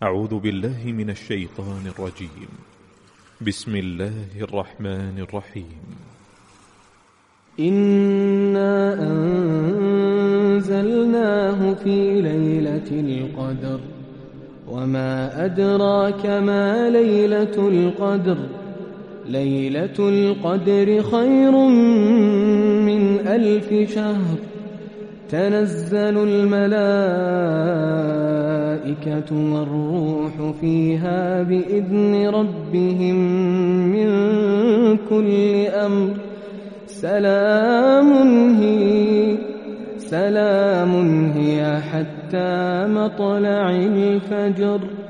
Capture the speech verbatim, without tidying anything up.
أعوذ بالله من الشيطان الرجيم. بسم الله الرحمن الرحيم. إنا أنزلناه في ليلة القدر وما أدراك ما ليلة القدر ليلة القدر خير من ألف شهر تنزل الملائكة والروح فيها بإذن ربهم من كل أمر سلام هي سلام هي حتى مطلع الفجر.